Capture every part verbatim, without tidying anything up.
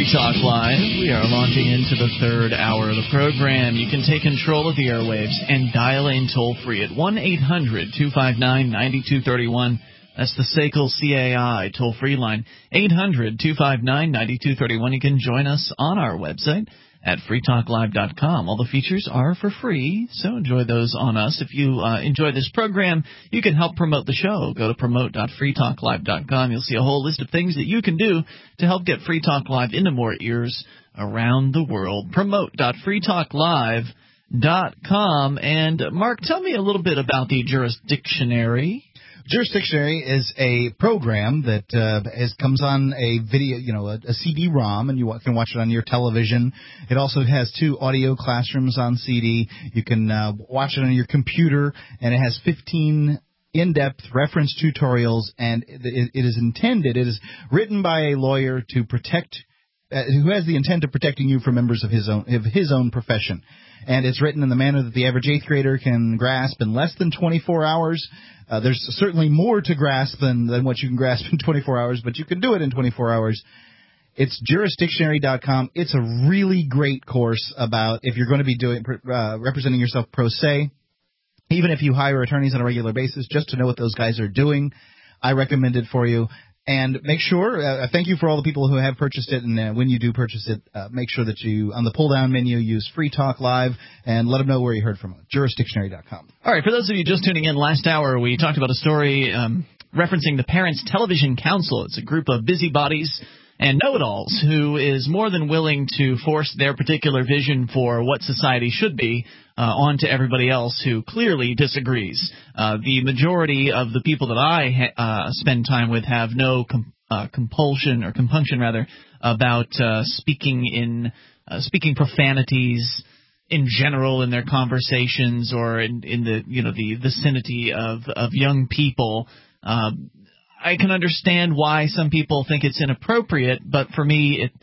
Free Talk Live. We are launching into the third hour of the program. You can take control of the airwaves and dial in toll-free at one eight hundred two five nine nine two three one. That's the S A C L C A I toll-free line, eight hundred two five nine nine two three one. You can join us on our website at free talk live dot com. All the features are for free, so enjoy those on us. If you uh, enjoy this program, you can help promote the show. Go to promote dot free talk live dot com. You'll see a whole list of things that you can do to help get Free Talk Live into more ears around the world. promote dot free talk live dot com. And, Mark, tell me a little bit about the Jurisdictionary. Jurisdictionary is a program that uh, is, comes on a video, you know, a, a C D ROM, and you can watch it on your television. It also has two audio classrooms on C D. You can uh, watch it on your computer, and it has fifteen in-depth reference tutorials, and it, it is intended, it is written by a lawyer to protect, uh, who has the intent of protecting you from members of his own of his own profession. And it's written in the manner that the average eighth grader can grasp in less than twenty-four hours. Uh, there's certainly more to grasp than, than what you can grasp in twenty-four hours, but you can do it in twenty-four hours. It's jurisdictionary dot com. It's a really great course about if you're going to be doing uh, representing yourself pro se, even if you hire attorneys on a regular basis, just to know what those guys are doing. I recommend it for you. And make sure, uh, thank you for all the people who have purchased it, and uh, when you do purchase it, uh, make sure that you, on the pull-down menu, use Free Talk Live, and let them know where you heard from it, jurisdictionary dot com. All right, for those of you just tuning in, last hour we talked about a story um, referencing the Parents Television Council. It's a group of busybodies and know-it-alls who is more than willing to force their particular vision for what society should be uh, onto everybody else who clearly disagrees. Uh, the majority of the people that I ha- uh, spend time with have no com- uh, compulsion or compunction, rather, about uh, speaking in uh, speaking profanities in general in their conversations or in, in the you know the vicinity of of young people. Uh, I can understand why some people think it's inappropriate, but for me, it,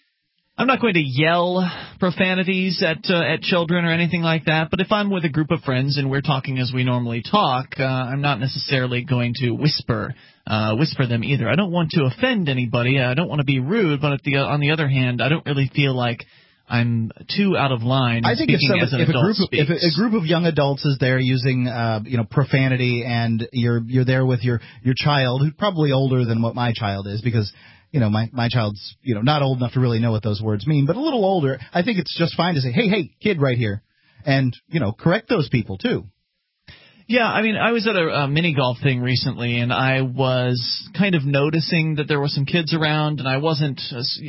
I'm not going to yell profanities at uh, at children or anything like that. But if I'm with a group of friends and we're talking as we normally talk, uh, I'm not necessarily going to whisper uh, whisper them either. I don't want to offend anybody. I don't want to be rude. But at the, on the other hand, I don't really feel like I'm too out of line. I think if, some, as an if, a adult group of, if a, a group of young adults is there using, uh, you know, profanity, and you're you're there with your your child, who's probably older than what my child is, because you know my my child's you know not old enough to really know what those words mean, but a little older. I think it's just fine to say, hey, hey, kid, right here, and you know, correct those people too. Yeah, I mean, I was at a, a mini golf thing recently, and I was kind of noticing that there were some kids around, and I wasn't.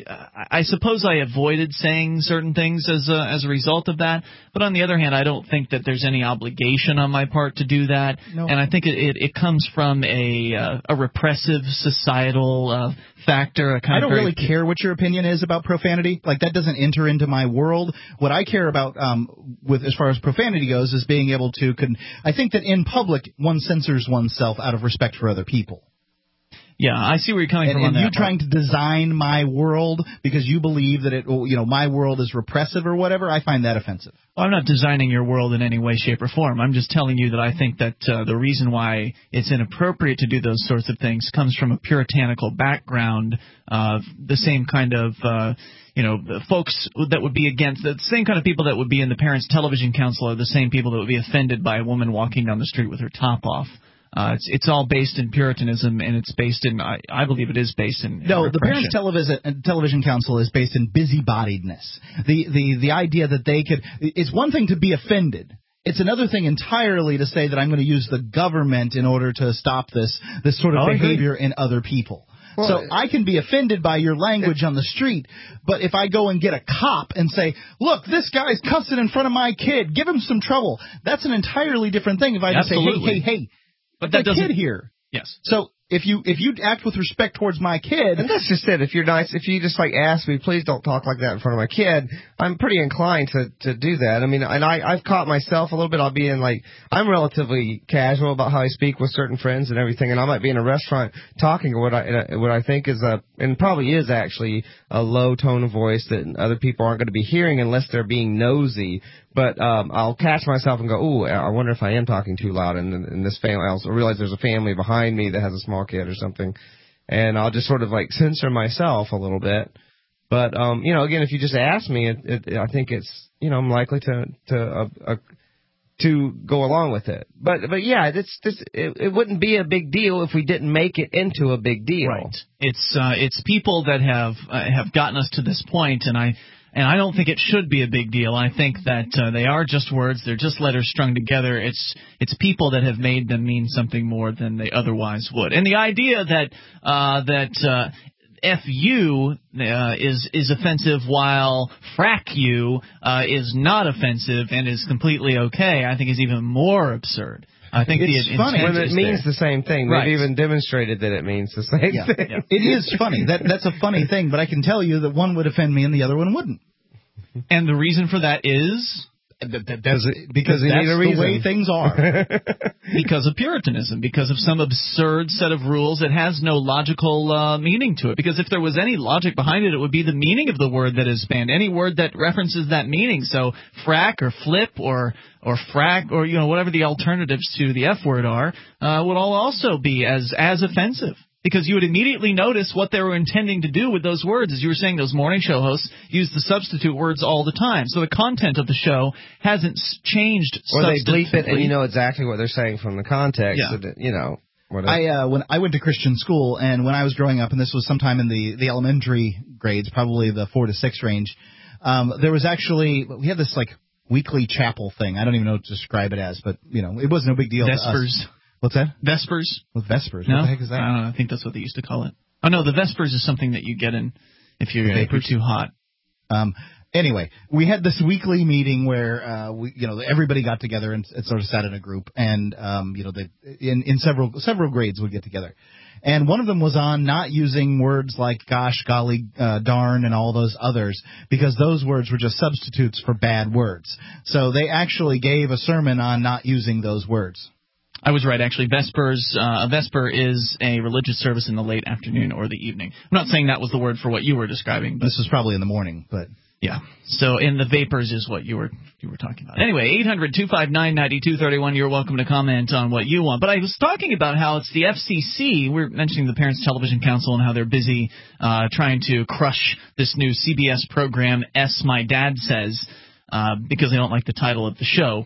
I suppose I avoided saying certain things as a, as a result of that. But on the other hand, I don't think that there's any obligation on my part to do that. No. And I think it, it, it comes from a uh, a repressive societal uh, factor. A kind I don't of really care what your opinion is about profanity. Like, that doesn't enter into my world. What I care about, um, with as far as profanity goes, is being able to. Con- I think that in public, one censors oneself out of respect for other people. Yeah, I see where you're coming and, from and on that. you trying to design my world because you believe that it, you know, my world is repressive or whatever, I find that offensive. Well, I'm not designing your world in any way, shape, or form. I'm just telling you that I think that uh, the reason why it's inappropriate to do those sorts of things comes from a puritanical background. Uh, the same kind of, uh, you know, folks that would be against, the same kind of people that would be in the Parents Television Council are the same people that would be offended by a woman walking down the street with her top off. Uh, it's it's all based in Puritanism, and it's based in, I, I believe it is based in, in No, repression. The Parents Television, Television Council is based in busybodiedness. The, the, the idea that they could, it's one thing to be offended. It's another thing entirely to say that I'm going to use the government in order to stop this, this sort of Oh, behavior in other people. Well, so I can be offended by your language on the street, but if I go and get a cop and say, look, this guy's cussing in front of my kid, give him some trouble, that's an entirely different thing if I just say, hey, hey, hey. But that the doesn't, kid here. Yes. So if you if you act with respect towards my kid, and that's just it. If you're nice, if you just like ask me, please don't talk like that in front of my kid, I'm pretty inclined to to do that. I mean, and I I've caught myself a little bit. I'll be in like I'm relatively casual about how I speak with certain friends and everything, and I might be in a restaurant talking or what I what I think is a and probably is actually a low tone of voice that other people aren't going to be hearing unless they're being nosy. But um, I'll catch myself and go, ooh, I wonder if I am talking too loud. And in this family, I'll realize there's a family behind me that has a small kid or something. And I'll just sort of like censor myself a little bit. But um, you know, again, if you just ask me, it, it, I think it's you know I'm likely to to uh, uh, to go along with it. But but yeah, it's this it, it wouldn't be a big deal if we didn't make it into a big deal. Right. It's uh, it's people that have uh, have gotten us to this point, and I and I don't think it should be a big deal. I think that uh, they are just words; they're just letters strung together. It's it's people that have made them mean something more than they otherwise would. And the idea that uh, that uh, F you uh, is is offensive while frack you uh, is not offensive and is completely okay, I think is even more absurd. I think it's the funny when it means there. the same thing. Right. They've even demonstrated that it means the same yeah. thing. Yeah. It is funny. That that's a funny thing, but I can tell you that one would offend me and the other one wouldn't. And the reason for that is That, that, that's because because you that's need a the reason. way things are. because of Puritanism, because of some absurd set of rules that has no logical uh, meaning to it. Because if there was any logic behind it, it would be the meaning of the word that is banned, any word that references that meaning. So frack or flip or or frack or you know whatever the alternatives to the F word are uh, would all also be as as offensive. Because you would immediately notice what they were intending to do with those words. As you were saying, those morning show hosts use the substitute words all the time. So the content of the show hasn't changed. Or they bleep it and you know exactly what they're saying from the context. Yeah. And, you know. Whatever. I uh, when I went to Christian school, and when I was growing up, and this was sometime in the, the elementary grades, probably the four to six range, um, there was actually we had this like weekly chapel thing. I don't even know what to describe it as, but you know, it wasn't a big deal. Vespers. To us. What's that? Vespers. With Vespers. No? What the heck is that? I don't know. I think that's what they used to call it. Oh, no, the Vespers is something that you get in if you're, if you're too hot. Um, anyway, we had this weekly meeting where, uh, we, you know, everybody got together and, and sort of sat in a group, and, um, you know, they, in, in several, several grades would get together. And one of them was on not using words like gosh, golly, uh, darn, and all those others, because those words were just substitutes for bad words. So they actually gave a sermon on not using those words. I was right, actually. Vespers, uh, a Vesper is a religious service in the late afternoon or the evening. I'm not saying that was the word for what you were describing. But this was probably in the morning, but yeah. So in the vapors is what you were you were talking about. Anyway, eight hundred two five nine nine two three one. You're welcome to comment on what you want. But I was talking about how it's the F C C. We're mentioning the Parents Television Council and how they're busy uh, trying to crush this new C B S program, S My Dad Says, uh, because they don't like the title of the show.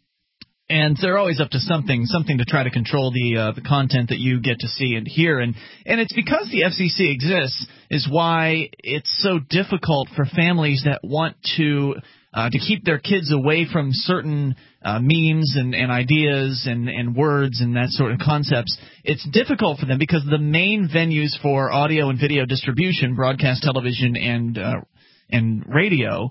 And they're always up to something, something to try to control the uh, the content that you get to see and hear. And and it's because the F C C exists is why it's so difficult for families that want to uh, to keep their kids away from certain uh, memes and, and ideas and, and words and that sort of concepts. It's difficult for them because the main venues for audio and video distribution, broadcast television and uh, and radio,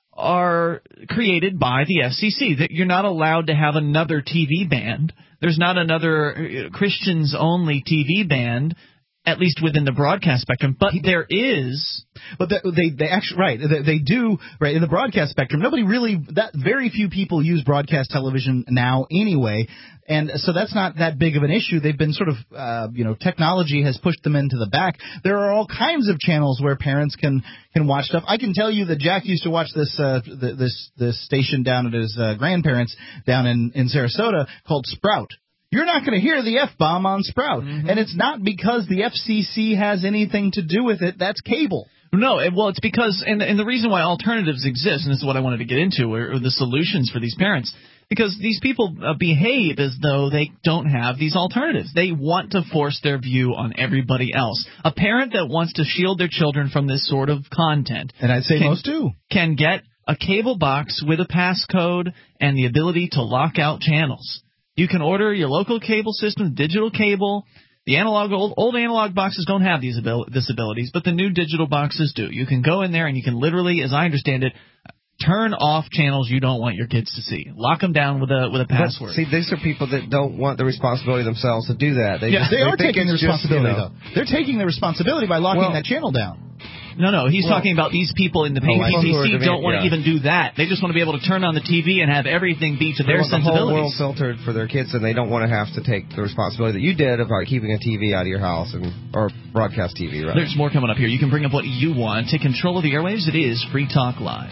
are created by the F C C. That you're not allowed to have another T V band. There's not another Christians-only T V band, at least within the broadcast spectrum. But there is. But they, they, they actually, right, they, they do, right, in the broadcast spectrum, nobody really, that very few people use broadcast television now anyway, and so that's not that big of an issue. They've been sort of, uh, you know, technology has pushed them into the back. There are all kinds of channels where parents can, can watch stuff. I can tell you that Jack used to watch this, uh, this, this station down at his, uh, grandparents down in, in Sarasota called Sprout. You're not going to hear the F-bomb on Sprout, mm-hmm. and it's not because the F C C has anything to do with it. That's cable. No, well, it's because, and, and the reason why alternatives exist, and this is what I wanted to get into, are, are the solutions for these parents, because these people uh, behave as though they don't have these alternatives. They want to force their view on everybody else. A parent that wants to shield their children from this sort of content, and I'd say can, most do, can get a cable box with a passcode and the ability to lock out channels. You can order your local cable system, digital cable. The analog old, old analog boxes don't have these abil- disabilities, but the new digital boxes do. You can go in there and you can literally, as I understand it, turn off channels you don't want your kids to see. Lock them down with a with a password. But see, these are people that don't want the responsibility themselves to do that. They, yeah, just, they, they are taking the responsibility, just, you know, though. They're taking the responsibility by locking well, that channel down. No, no, he's well, talking about these people in the P T C don't want to yeah. even do that. They just want to be able to turn on the T V and have everything be to they their want sensibilities. The whole world filtered for their kids, and they don't want to have to take the responsibility that you did about keeping a T V out of your house and or broadcast T V. Right? There's more coming up here. You can bring up what you want. Take control of the airwaves. It is Free Talk Live.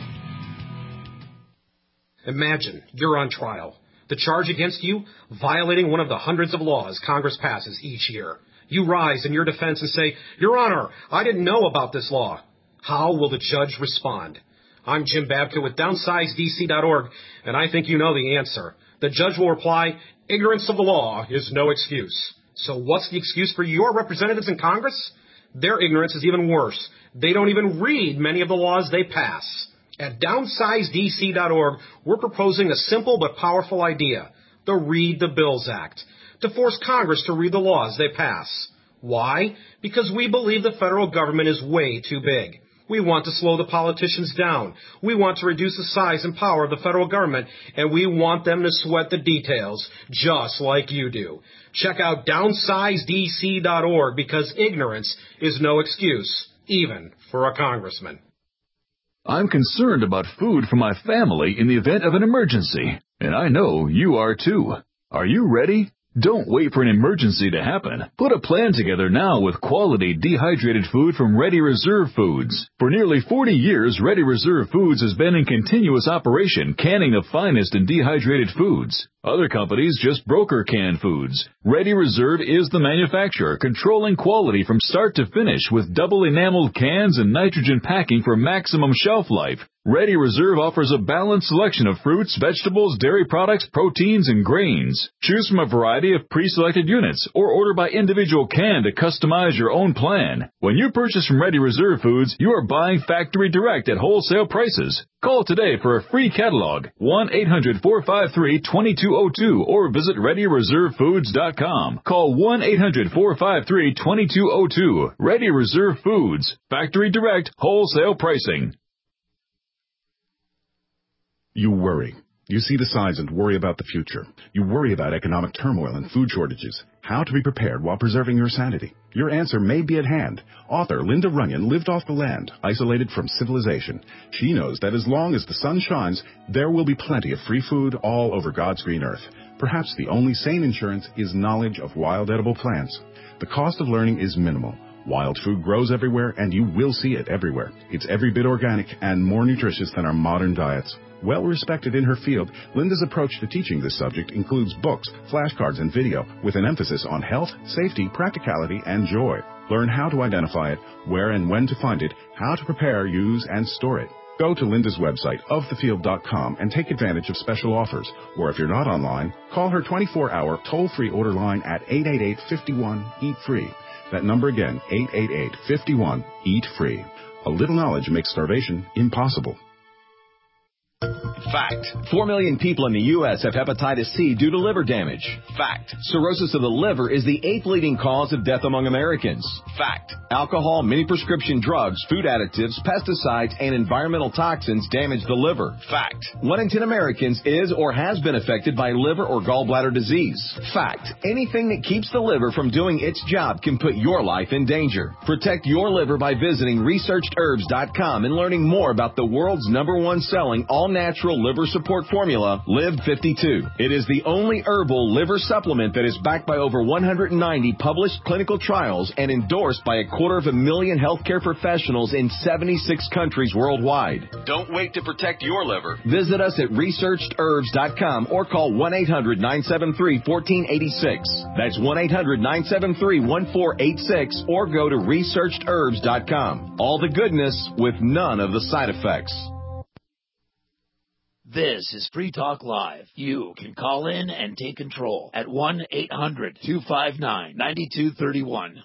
Imagine you're on trial. The charge against you, violating one of the hundreds of laws Congress passes each year. You rise in your defense and say, Your Honor, I didn't know about this law. How will the judge respond? I'm Jim Babka with downsize D C dot org, and I think you know the answer. The judge will reply, ignorance of the law is no excuse. So what's the excuse for your representatives in Congress? Their ignorance is even worse. They don't even read many of the laws they pass. At downsize D C dot org, we're proposing a simple but powerful idea, the Read the Bills Act, to force Congress to read the laws they pass. Why? Because we believe the federal government is way too big. We want to slow the politicians down. We want to reduce the size and power of the federal government, and we want them to sweat the details, just like you do. Check out downsize D C dot org because ignorance is no excuse, even for a congressman. I'm concerned about food for my family in the event of an emergency, and I know you are too. Are you ready? Don't wait for an emergency to happen. Put a plan together now with quality dehydrated food from Ready Reserve Foods. For nearly forty years, Ready Reserve Foods has been in continuous operation, canning the finest in dehydrated foods. Other companies just broker canned foods. Ready Reserve is the manufacturer, controlling quality from start to finish with double enameled cans and nitrogen packing for maximum shelf life. Ready Reserve offers a balanced selection of fruits, vegetables, dairy products, proteins, and grains. Choose from a variety of pre-selected units or order by individual can to customize your own plan. When you purchase from Ready Reserve Foods, you are buying factory direct at wholesale prices. Call today for a free catalog, one eight hundred four five three two two zero two, or visit ready reserve foods dot com. Call one eight hundred four five three two two zero two. Ready Reserve Foods, factory direct, wholesale pricing. You worry. You see the signs and worry about the future. You worry about economic turmoil and food shortages. How to be prepared while preserving your sanity. Your answer may be at hand. Author Linda Runyon lived off the land, isolated from civilization. She knows that as long as the sun shines, there will be plenty of free food all over God's green earth. Perhaps the only sane insurance is knowledge of wild edible plants. The cost of learning is minimal. Wild food grows everywhere, and you will see it everywhere. It's every bit organic and more nutritious than our modern diets. Well respected in her field, Linda's approach to teaching this subject includes books, flashcards, and video with an emphasis on health, safety, practicality, and joy. Learn how to identify it, where and when to find it, how to prepare, use, and store it. Go to Linda's website, of the field dot com, and take advantage of special offers. Or if you're not online, call her twenty-four hour toll-free order line at eight eight eight, five one, eat free. That number again, eight eight eight, five one, eat free. A little knowledge makes starvation impossible. Fact. Four million people in the U S have hepatitis C due to liver damage. Fact. Cirrhosis of the liver is the eighth leading cause of death among Americans. Fact. Alcohol, many prescription drugs, food additives, pesticides, and environmental toxins damage the liver. Fact. One in ten Americans is or has been affected by liver or gallbladder disease. Fact. Anything that keeps the liver from doing its job can put your life in danger. Protect your liver by visiting researched herbs dot com and learning more about the world's number one selling all-natural liver support formula, Live fifty-two. It is the only herbal liver supplement that is backed by over one hundred ninety published clinical trials and endorsed by a quarter of a million healthcare professionals in seventy-six countries worldwide. Don't wait to protect your liver. Visit us at researched herbs dot com or call one eight hundred nine seven three one four eight six. That's one eight hundred nine seven three one four eight six or go to researched herbs dot com. All the goodness with none of the side effects. This is Free Talk Live. You can call in and take control at one eight hundred two five nine nine two three one.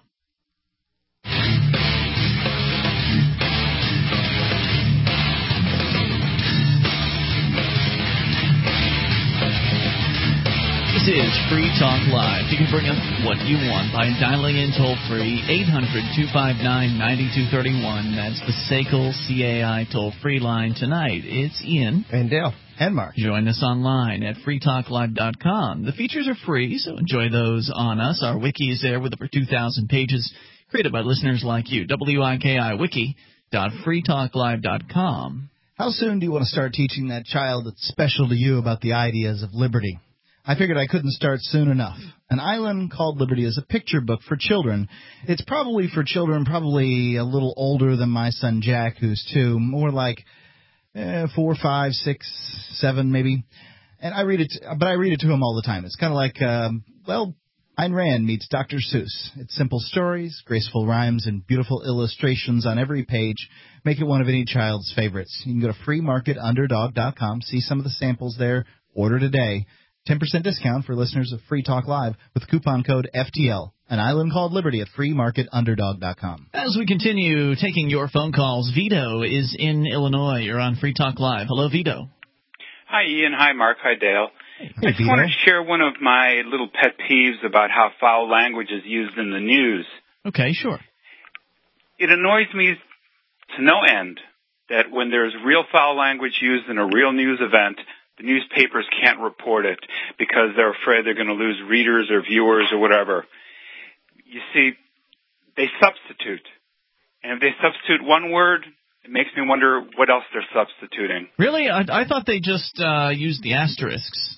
This is Free Talk Live. You can bring up what you want by dialing in toll-free eight hundred two five nine nine two three one. That's the S A C L C A I toll-free line tonight. It's Ian. And Dale. And Mark. Join us online at free talk live dot com. The features are free, so enjoy those on us. Our wiki is there with over two thousand pages created by listeners like you. W I K I wiki dot free talk live dot com. How soon do you want to start teaching that child that's special to you about the ideas of liberty? I figured I couldn't start soon enough. An Island Called Liberty is a picture book for children. It's probably for children probably a little older than my son Jack, who's two, more like eh, four, five, six, seven maybe. And I read it, but I read it to him all the time. It's kind of like, um, well, Ayn Rand meets Doctor Seuss. It's simple stories, graceful rhymes, and beautiful illustrations on every page make it one of any child's favorites. You can go to free market underdog dot com, see some of the samples there, order today. ten percent discount for listeners of Free Talk Live with coupon code F T L. An island called Liberty at free market underdog dot com. As we continue taking your phone calls, Vito is in Illinois. You're on Free Talk Live. Hello, Vito. Hi, Ian. Hi, Mark. Hi, Dale. Hey, I just Vito. want to share one of my little pet peeves about how foul language is used in the news. Okay, sure. It annoys me to no end that when there's real foul language used in a real news event, the newspapers can't report it because they're afraid they're going to lose readers or viewers or whatever. You see, they substitute. And if they substitute one word, it makes me wonder what else they're substituting. Really? I, I thought they just uh, used the asterisks.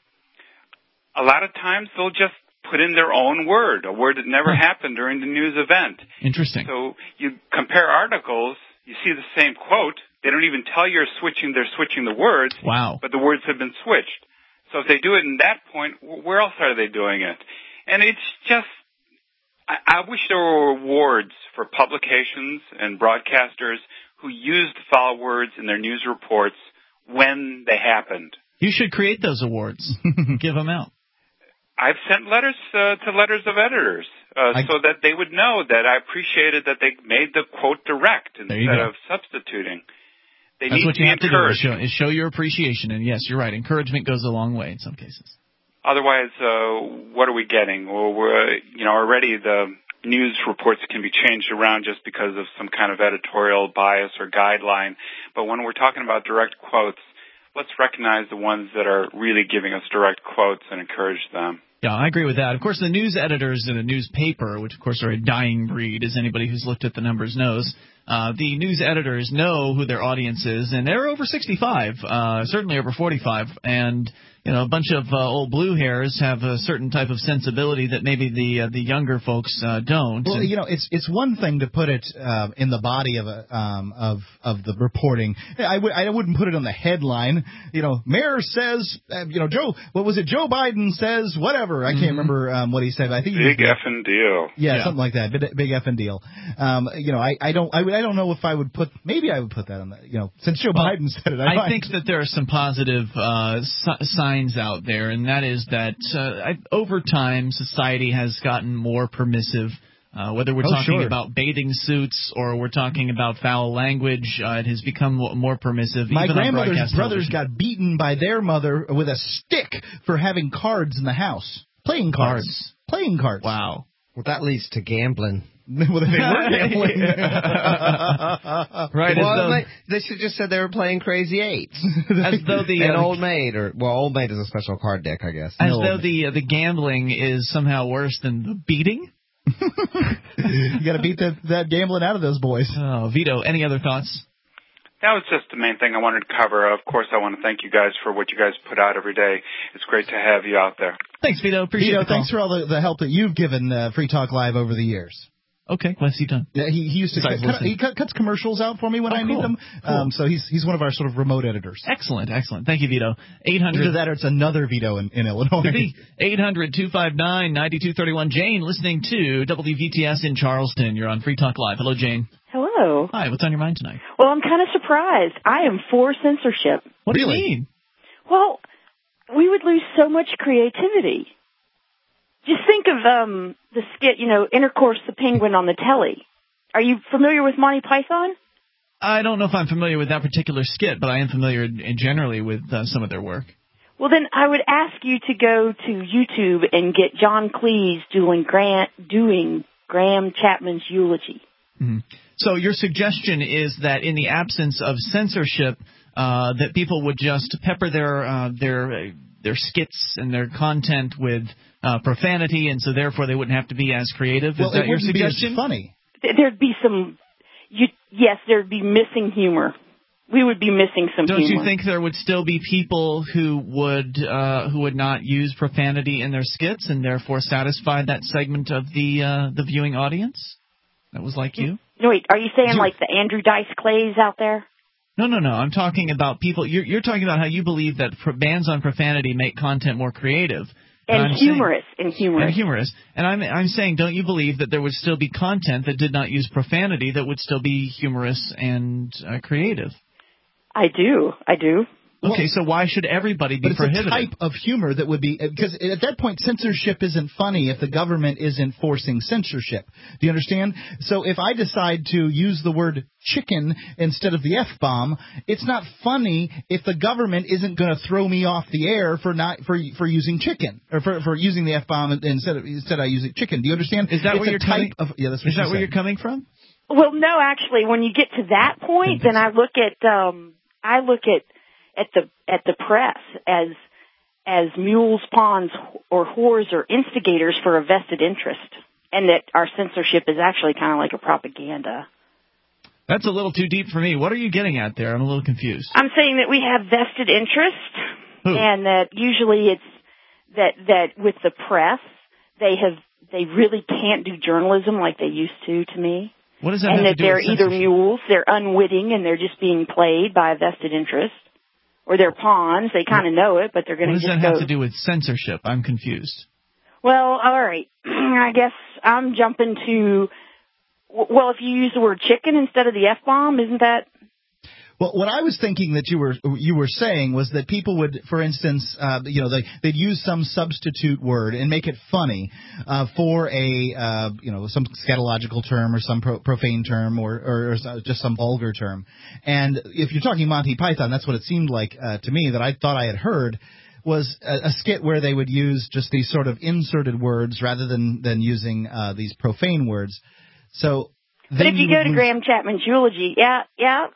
A lot of times they'll just put in their own word, a word that never happened during the news event. Interesting. So you compare articles, you see the same quote. They don't even tell you you're switching, they're switching the words. Wow. But the words have been switched. So if they do it in that point, where else are they doing it? And it's just, I, I wish there were awards for publications and broadcasters who used foul words in their news reports when they happened. You should create those awards. Give them out. I've sent letters uh, to letters of editors uh, I, so that they would know that I appreciated that they made the quote direct instead of substituting. They That's need what to you be have to do is encouraged. show, is show your appreciation. And, yes, you're right. Encouragement goes a long way in some cases. Otherwise, uh, what are we getting? Well, we're, you know, already the news reports can be changed around just because of some kind of editorial bias or guideline. But when we're talking about direct quotes, let's recognize the ones that are really giving us direct quotes and encourage them. Yeah, I agree with that. Of course, the news editors in a newspaper, which, of course, are a dying breed, as anybody who's looked at the numbers knows, uh, the news editors know who their audience is, and they're over sixty-five, uh, certainly over forty-five, and you know, a bunch of uh, old blue hairs have a certain type of sensibility that maybe the uh, the younger folks uh, don't. Well, you know, it's it's one thing to put it uh, in the body of a um, of of the reporting. I would I wouldn't put it on the headline. You know, Mayor says, uh, you know, Joe, what was it? Joe Biden says whatever. I can't mm-hmm. remember um, what he said. But I think big he, effing deal. Yeah, yeah, something like that. Big, big effing deal. Um, you know, I I don't I, I don't know if I would put maybe I would put that on the you know since Joe well, Biden said it. I, I might. think that there are some positive uh, si- signs out there. And that is that uh, I, over time, society has gotten more permissive. Uh, whether we're oh, talking sure. about bathing suits or we're talking about foul language, uh, it has become more permissive. My even grandmother's on brothers television. got beaten by their mother with a stick for having cards in the house. Playing cards. cards. Playing cards. Wow. Well, that leads to gambling. Well, they were gambling. Right. Well, as though, they, they should just said they were playing Crazy Eights. as though the and uh, Old Maid, or well, Old Maid is a special card deck, I guess. As no though the uh, the gambling is somehow worse than the beating. You got to beat that that gambling out of those boys. Oh, Vito, any other thoughts? That was just the main thing I wanted to cover. Of course, I want to thank you guys for what you guys put out every day. It's great to have you out there. Thanks, Vito. Appreciate Vito, the call. thanks for all the, the help that you've given uh, Free Talk Live over the years. Okay, what's he done? Yeah, he, he used to cut, cut, he cut, cuts commercials out for me when oh, I cool. need them. Cool. Um, so he's he's one of our sort of remote editors. Excellent, excellent. Thank you, Vito. eight hundred Either that or it's another Vito in, in Illinois. eight hundred two five nine nine two three one. Jane, listening to W V T S in Charleston. You're on Free Talk Live. Hello, Jane. Hello. Hi, what's on your mind tonight? Well, I'm kind of surprised. I am for censorship. What really? do you mean? Well, we would lose so much creativity. Just think of um, the skit, you know, Intercourse the Penguin on the telly. Are you familiar with Monty Python? I don't know if I'm familiar with that particular skit, but I am familiar in generally with uh, some of their work. Well, then I would ask you to go to YouTube and get John Cleese doing, Grant, doing Graham Chapman's eulogy. Mm-hmm. So your suggestion is that in the absence of censorship, uh, that people would just pepper their uh, their their skits and their content with uh, profanity, and so therefore they wouldn't have to be as creative. Well, is that it your wouldn't be as suggestion? funny. There'd be some, you, yes, there'd be missing humor. We would be missing some Don't humor. you think there would still be people who would uh, who would not use profanity in their skits and therefore satisfy that segment of the uh, the viewing audience that was like you? No, wait, are you saying you, like the Andrew Dice Clays out there? No, no, no. I'm talking about people. You're, you're talking about how you believe that pro- bans on profanity make content more creative. And humorous, saying, and humorous. And humorous. And I'm, I'm saying, don't you believe that there would still be content that did not use profanity that would still be humorous and uh, creative? I do. I do. Okay, so why should everybody be but prohibited? It's a type of humor that would be, because at that point censorship isn't funny if the government is enforcing censorship. Do you understand? So if I decide to use the word chicken instead of the F-bomb, it's not funny if the government isn't going to throw me off the air for not for for using chicken or for for using the F-bomb instead of instead of using chicken. Do you understand? Is that it's where you're type coming? Of, yeah, that's what is that where said. you're coming from? Well, no, actually, when you get to that point, then I look at um I look at at the at the press as as mules, pawns, or whores or instigators for a vested interest, and that our censorship is actually kind of like a propaganda. That's a little too deep for me. What are you getting at there? I'm a little confused. I'm saying that we have vested interest, Who? and that usually it's that that with the press they have they really can't do journalism like they used to. To me. What does that and have that to do they're with either censorship? mules, they're unwitting, and they're just being played by a vested interest, or they're pawns. They kind of know it, but they're going What to does just that go. have to do with censorship? I'm confused. Well, all right. I guess I'm jumping to. Well, if you use the word chicken instead of the F-bomb, isn't that? Well, what I was thinking that you were you were saying was that people would, for instance, uh, you know, they, they'd use some substitute word and make it funny uh, for a, uh, you know, some scatological term or some pro- profane term or, or, or just some vulgar term. And if you're talking Monty Python, that's what it seemed like uh, to me that I thought I had heard was a, a skit where they would use just these sort of inserted words rather than, than using uh, these profane words. So, but if you, you go to lose... Graham Chapman's eulogy, yeah, yeah.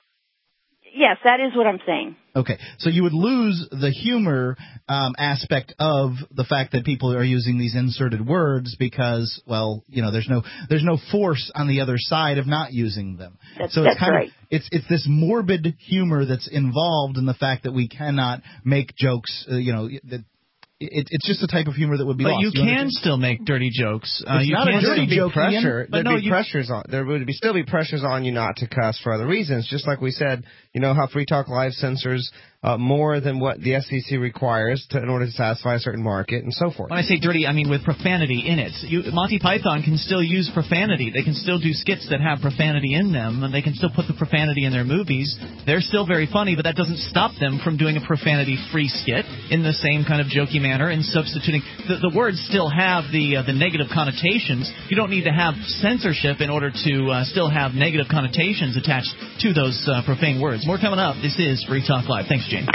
Yes, that is what I'm saying. Okay, so you would lose the humor um, aspect of the fact that people are using these inserted words because, well, you know, there's no there's no force on the other side of not using them. That's, so it's that's kind right. of it's it's this morbid humor that's involved in the fact that we cannot make jokes. Uh, you know that. It, it's just a type of humor that would be but lost. you, you can understand? still make dirty jokes. Uh, it's you not can a dirty still joke, pressure. But There'd no, be you, pressures on. There would be still be pressures on you not to cuss for other reasons. Just like we said, you know how Free Talk Live censors uh, more than what the F C C requires to, in order to satisfy a certain market and so forth. When I say dirty, I mean with profanity in it. You, Monty Python can still use profanity. They can still do skits that have profanity in them, and they can still put the profanity in their movies. They're still very funny, but that doesn't stop them from doing a profanity-free skit in the same kind of jokey manner and substituting. The, the words still have the uh, the negative connotations. You don't need to have censorship in order to uh, still have negative connotations attached to those uh, profane words. More coming up. This is Free Talk Live. Thanks, Jane.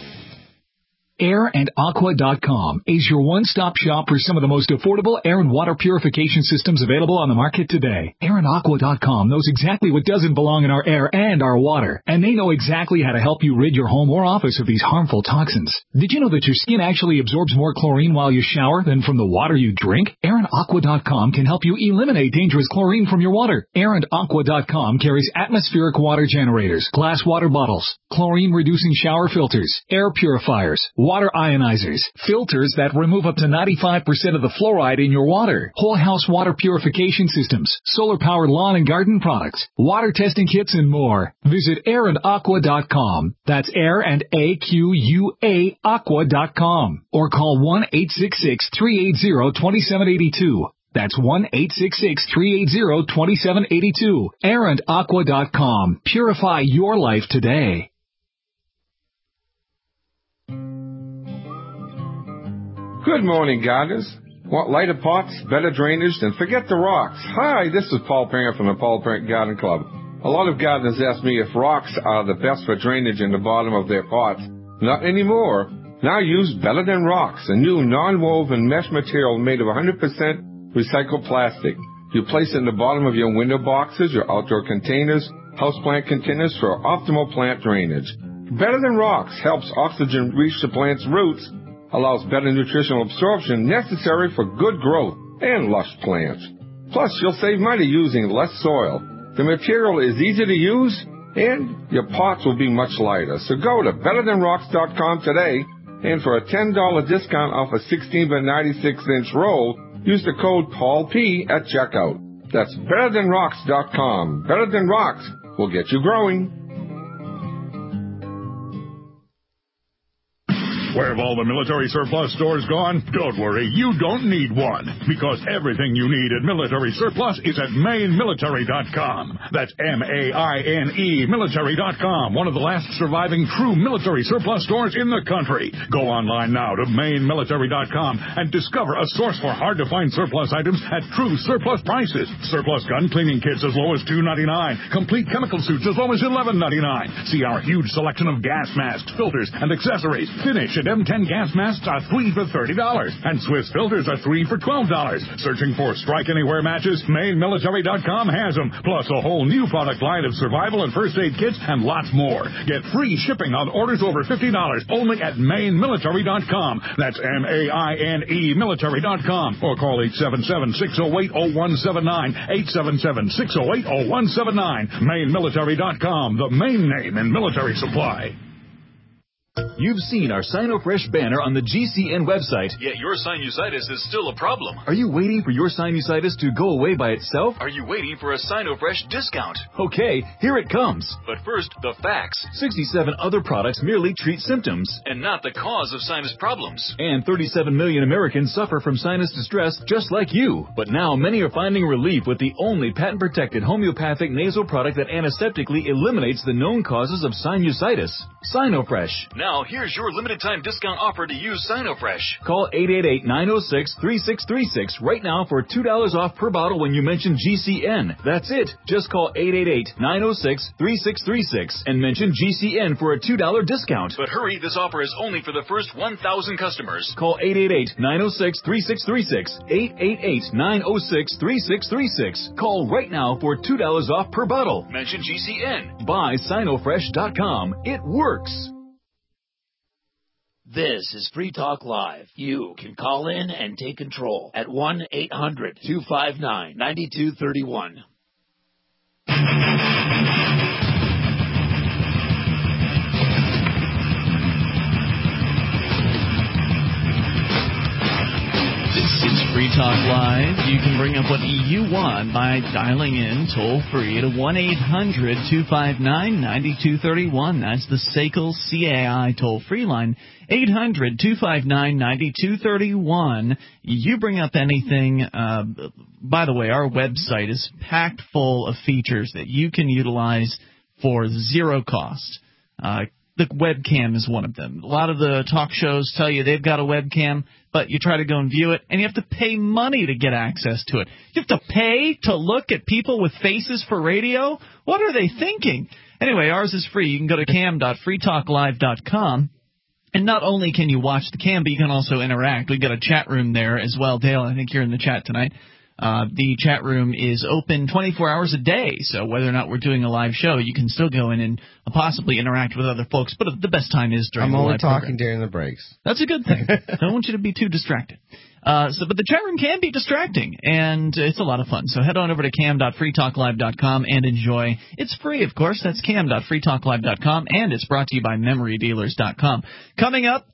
air and aqua dot com is your one-stop shop for some of the most affordable air and water purification systems available on the market today. air and aqua dot com knows exactly what doesn't belong in our air and our water, and they know exactly how to help you rid your home or office of these harmful toxins. Did you know that your skin actually absorbs more chlorine while you shower than from the water you drink? air and aqua dot com can help you eliminate dangerous chlorine from your water. air and aqua dot com carries atmospheric water generators, glass water bottles, chlorine-reducing shower filters, air purifiers, water ionizers, filters that remove up to ninety-five percent of the fluoride in your water, whole house water purification systems, solar-powered lawn and garden products, water testing kits, and more. Visit air and aqua dot com. That's air and A Q U A aqua dot com. Or call one eight six six, three eight zero, two seven eight two. That's one eight six six, three eight zero, two seven eight two. air and aqua dot com. Purify your life today. Good morning, gardeners. Want lighter pots, better drainage, then forget the rocks. Hi, this is Paul Parent from the Paul Parent Garden Club. A lot of gardeners ask me if rocks are the best for drainage in the bottom of their pots. Not anymore. Now use Better Than Rocks, a new non-woven mesh material made of one hundred percent recycled plastic. You place it in the bottom of your window boxes, your outdoor containers, houseplant containers for optimal plant drainage. Better Than Rocks helps oxygen reach the plant's roots, allows better nutritional absorption necessary for good growth and lush plants. Plus, you'll save money using less soil. The material is easy to use, and your pots will be much lighter. So go to better than rocks dot com today, and for a ten dollars discount off a sixteen by ninety-six inch roll, use the code Paul P at checkout. That's better than rocks dot com. Better Than Rocks will get you growing. Where have all the military surplus stores gone? Don't worry, you don't need one, because everything you need at Military Surplus is at Maine Military dot com. That's M A I N E Military dot com, one of the last surviving true military surplus stores in the country. Go online now to Maine Military dot com and discover a source for hard-to-find surplus items at true surplus prices. Surplus gun cleaning kits as low as two ninety-nine. Complete chemical suits as low as eleven ninety-nine. See our huge selection of gas masks, filters, and accessories. Finish at M ten gas masks are three for thirty dollars, and Swiss filters are three for twelve dollars. Searching for Strike Anywhere matches? Maine Military dot com has them, plus a whole new product line of survival and first aid kits and lots more. Get free shipping on orders over fifty dollars only at Maine Military dot com. That's M A I N E Military dot com, or call eight seven seven, six oh eight, oh one seven nine, eight seven seven, six oh eight, oh one seven nine. Maine Military dot com, the main name in military supply. You've seen our SinoFresh banner on the G C N website. Yet your sinusitis is still a problem. Are you waiting for your sinusitis to go away by itself? Are you waiting for a SinoFresh discount? Okay, here it comes. But first, the facts. sixty-seven other products merely treat symptoms, and not the cause of sinus problems. And thirty-seven million Americans suffer from sinus distress just like you. But now many are finding relief with the only patent-protected homeopathic nasal product that antiseptically eliminates the known causes of sinusitis. SinoFresh. Now, here's your limited-time discount offer to use SinoFresh. Call eight eight eight, nine oh six, three six three six right now for two dollars off per bottle when you mention G C N. That's it. Just call eight eight eight, nine oh six, three six three six and mention G C N for a two dollars discount. But hurry, this offer is only for the first one thousand customers. Call eight eight eight, nine oh six, three six three six, eight eight eight, nine oh six, three six three six. Call right now for two dollars off per bottle. Mention G C N. Buy Sino Fresh dot com. It works. This is Free Talk Live. You can call in and take control at one eight hundred, two five nine, nine two three one. This is Free Talk Live. You can bring up what you want by dialing in toll-free to one eight hundred, two five nine, nine two three one. That's the S A C L C A I toll-free line. eight hundred, two five nine, nine two three one. You bring up anything. Uh, by the way, our website is packed full of features that you can utilize for zero cost. Uh, the webcam is one of them. A lot of the talk shows tell you they've got a webcam, but you try to go and view it, and you have to pay money to get access to it. You have to pay to look at people with faces for radio? What are they thinking? Anyway, ours is free. You can go to cam dot free talk live dot com. And not only can you watch the cam, but you can also interact. We've got a chat room there as well. Dale, I think you're in the chat tonight. Uh, the chat room is open twenty-four hours a day, so whether or not we're doing a live show, you can still go in and possibly interact with other folks. But the best time is during I'm the live only talking program. during the breaks. That's a good thing. Don't want you to be too distracted. Uh, so, but the chat room can be distracting, and it's a lot of fun. So head on over to cam dot free talk live dot com and enjoy. It's free, of course. That's cam dot free talk live dot com, and it's brought to you by memory dealers dot com. Coming up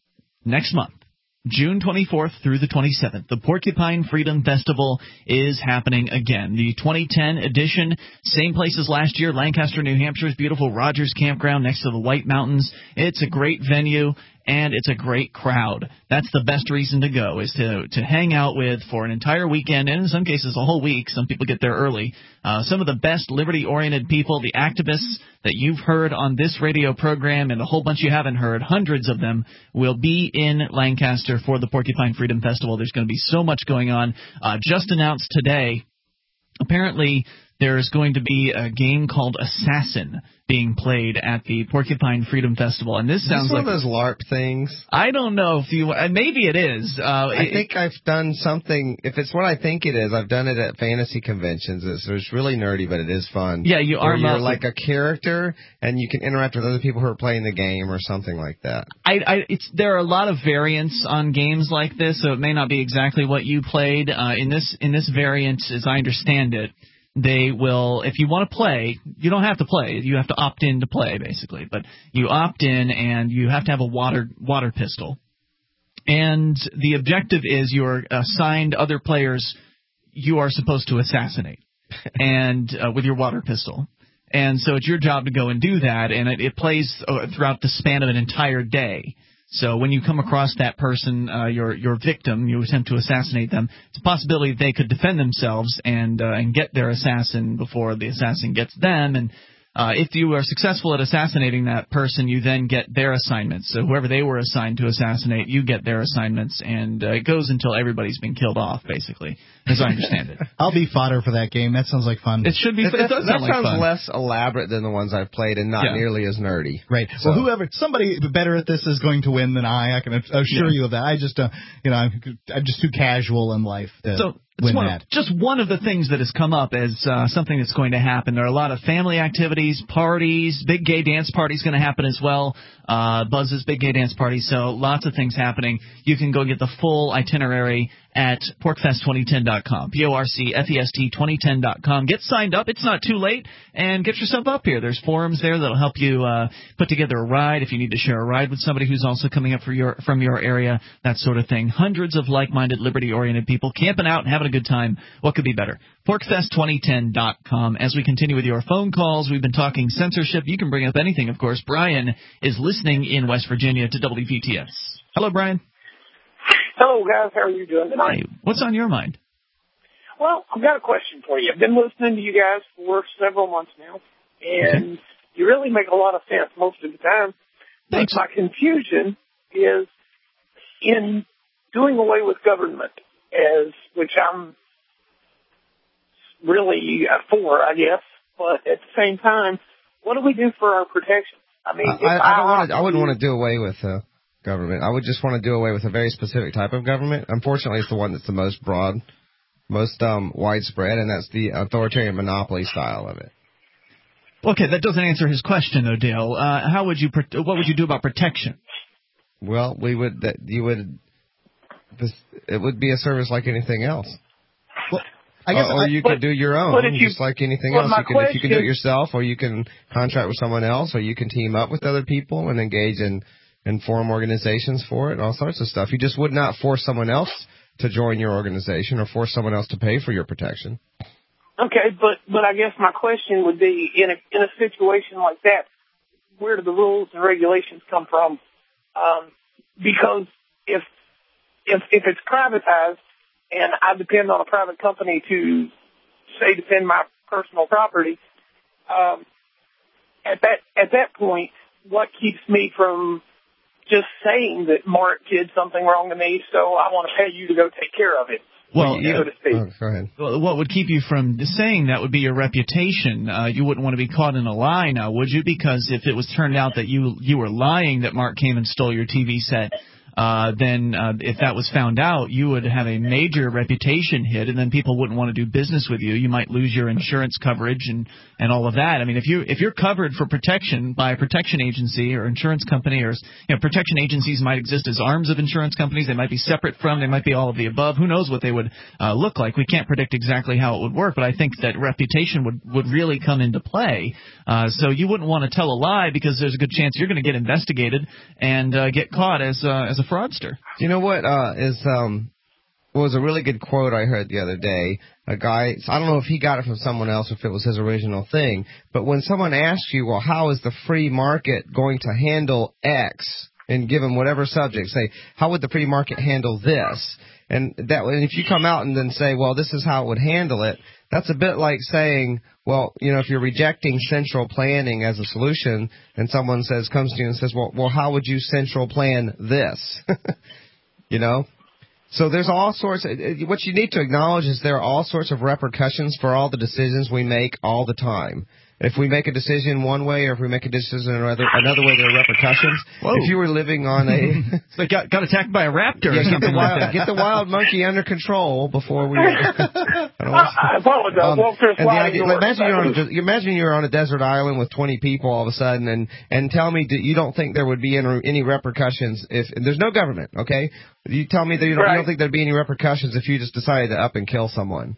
next month, June twenty-fourth through the twenty-seventh, the Porcupine Freedom Festival is happening again. The twenty ten edition, same place as last year, Lancaster, New Hampshire's beautiful Rogers Campground next to the White Mountains. It's a great venue, and it's a great crowd. That's the best reason to go, is to, to hang out with for an entire weekend, and in some cases a whole week. Some people get there early. Uh, some of the best liberty-oriented people, the activists that you've heard on this radio program and a whole bunch you haven't heard, hundreds of them, will be in Lancaster for the Porcupine Freedom Festival. There's going to be so much going on. Uh, just announced today, apparently there's going to be a game called Assassin being played at the Porcupine Freedom Festival, and this sounds is this like one of those LARP things. I don't know if you. Uh, maybe it is. Uh, I it, think I've done something. If it's what I think it is, I've done it at fantasy conventions. It's, it's really nerdy, but it is fun. Yeah, you are. You're like a character, and you can interact with other people who are playing the game or something like that. I, I, it's there are a lot of variants on games like this, so it may not be exactly what you played. Uh, in this in this variant, as I understand it, they will, if you want to play, you don't have to play. You have to opt in to play, basically. But you opt in, and you have to have a water water pistol. And the objective is you're assigned other players you are supposed to assassinate, and uh, with your water pistol. And so it's your job to go and do that, and it, it plays uh, throughout the span of an entire day. So when you come across that person, uh, your your victim, you attempt to assassinate them, it's a possibility that they could defend themselves and uh, and get their assassin before the assassin gets them. And uh, if you are successful at assassinating that person, you then get their assignments. So whoever they were assigned to assassinate, you get their assignments, and uh, it goes until everybody's been killed off, basically, as I understand it. I'll be fodder for that game. That sounds like fun. It should be. It, it does that sound like sounds fun. less elaborate than the ones I've played, and not Yeah. nearly as nerdy. Right. So. Well, whoever, somebody better at this is going to win than I. I can assure Yeah. you of that. I just, uh, you know, I'm, I'm just too casual in life to So it's win one that. of, just one of the things that has come up as uh, something that's going to happen. There are a lot of family activities, parties, big gay dance parties going to happen as well. Uh, Buzz's big gay dance party. So lots of things happening. You can go get the full itinerary at porkfest twenty ten dot com. P O R C F E S T twenty ten dot com. Get signed up. It's not too late. And get yourself up here. There's forums there that'll help you uh, put together a ride if you need to share a ride with somebody who's also coming up for your, from your area, that sort of thing. Hundreds of like-minded, liberty-oriented people camping out and having a good time. What could be better? porkfest twenty ten dot com. As we continue with your phone calls, we've been talking censorship. You can bring up anything, of course. Brian is listening in West Virginia to W P T S. Hello, Brian. Hello, guys. How are you doing tonight? Hi. What's on your mind? Well, I've got a question for you. I've been listening to you guys for several months now, and okay. you really make a lot of sense most of the time. Thanks. But my confusion is in doing away with government, as which I'm really for, I guess. But at the same time, what do we do for our protection? I mean, I, if I, I, don't I, wanna, I wouldn't want to do away with uh, government. I would just want to do away with a very specific type of government. Unfortunately, it's the one that's the most broad, most um, widespread, and that's the authoritarian monopoly style of it. Okay, that doesn't answer his question, though, Dale. Uh, how would you? What would you do about protection? Well, we would. That you would. This, it would be a service like anything else. Well, I guess, or, or I, you but, could do your own, you, just like anything well, else. You can, question, if you can do it yourself, or you can contract with someone else, or you can team up with other people and engage in, in form organizations for it, and all sorts of stuff. You just would not force someone else to join your organization or force someone else to pay for your protection. Okay, but but I guess my question would be, in a in a situation like that, where do the rules and regulations come from? Um, because if if if it's privatized, and I depend on a private company to, say, defend my personal property, um, at that at that point, what keeps me from just saying that Mark did something wrong to me, so I want to pay you to go take care of it? Well, so to speak. Oh, go ahead. Well, what would keep you from saying that would be your reputation. Uh, you wouldn't want to be caught in a lie now, would you? Because if it was turned out that you you were lying, that Mark came and stole your T V set, uh, then uh, if that was found out, you would have a major reputation hit, and then people wouldn't want to do business with you. You might lose your insurance coverage and, and all of that. I mean, if you if you're covered for protection by a protection agency or insurance company, or you know, protection agencies might exist as arms of insurance companies. They might be separate from. They might be all of the above. Who knows what they would uh, look like? We can't predict exactly how it would work, but I think that reputation would would really come into play. Uh, so you wouldn't want to tell a lie because there's a good chance you're going to get investigated and uh, get caught as uh, as a fraudster. You know what uh, is um, was a really good quote I heard the other day. A guy, I don't know if he got it from someone else or if it was his original thing, but when someone asks you, well, how is the free market going to handle X, and give them whatever subject, say, how would the free market handle this? And that, and if you come out and then say, well, this is how it would handle it, that's a bit like saying, well, you know, if you're rejecting central planning as a solution, and someone says, comes to you and says, well, well, how would you central plan this? You know? So there's all sorts of, what you need to acknowledge is there are all sorts of repercussions for all the decisions we make all the time. If we make a decision one way, or if we make a decision another another way, there are repercussions. Whoa. If you were living on a, so got got attacked by a raptor yeah, or something get the wild, like that. Get the wild monkey under control before we. I, I apologize. Um, Walter, and the idea, imagine you're on a, you imagine you're on a desert island with twenty people all of a sudden, and and tell me that you don't think there would be any, any repercussions if and there's no government. Okay, you tell me that you don't, right. you don't think there'd be any repercussions if you just decided to up and kill someone.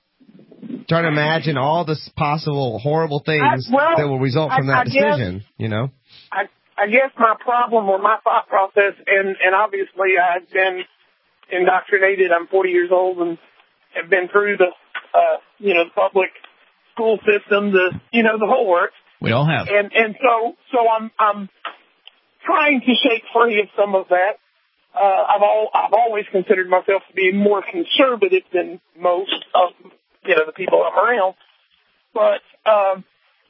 Trying to imagine all the possible horrible things I, well, that will result from I, that I decision, guess, you know? I, I guess my problem or my thought process, and, and obviously I've been indoctrinated. I'm forty years old and have been through the, uh, you know, the public school system, the, you know, the whole works. We all have. And, and so, so I'm, I'm trying to shake free of some of that. Uh, I've all, I've always considered myself to be more conservative than most of, you know, the people I'm around. But, um,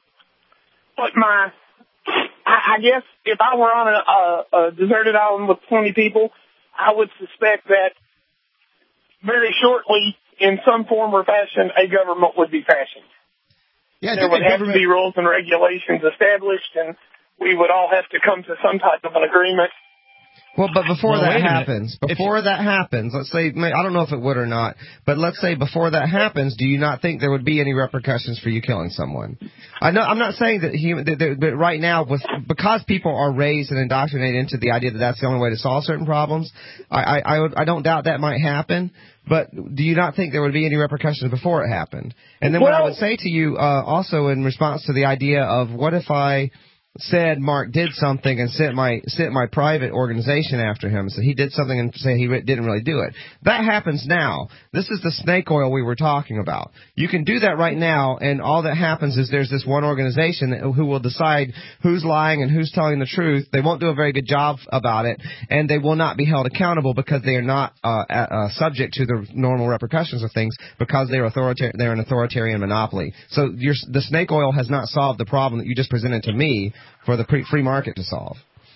but my, I, I guess if I were on a, a, a deserted island with twenty people, I would suspect that very shortly, in some form or fashion, a government would be fashioned. Yeah, there would have to be rules and regulations established, and we would all have to come to some type of an agreement. Well, but before Well, that wait a minute. happens, before that happens, let's say, I don't know if it would or not, but let's say before that happens, do you not think there would be any repercussions for you killing someone? I know, I'm not saying that, human, that, that, that right now, with, because people are raised and indoctrinated into the idea that that's the only way to solve certain problems, I, I, I, would, I don't doubt that might happen, but do you not think there would be any repercussions before it happened? And then well, what I would say to you, uh, also in response to the idea of what if I said Mark did something and sent my sent my private organization after him. So he did something and say he re- didn't really do it. That happens now. This is the snake oil we were talking about. You can do that right now, and all that happens is there's this one organization that, who will decide who's lying and who's telling the truth. They won't do a very good job about it, and they will not be held accountable because they are not uh, uh, subject to the normal repercussions of things because they're authorita- they're an authoritarian monopoly. So your, the snake oil has not solved the problem that you just presented to me for the pre- free market to solve.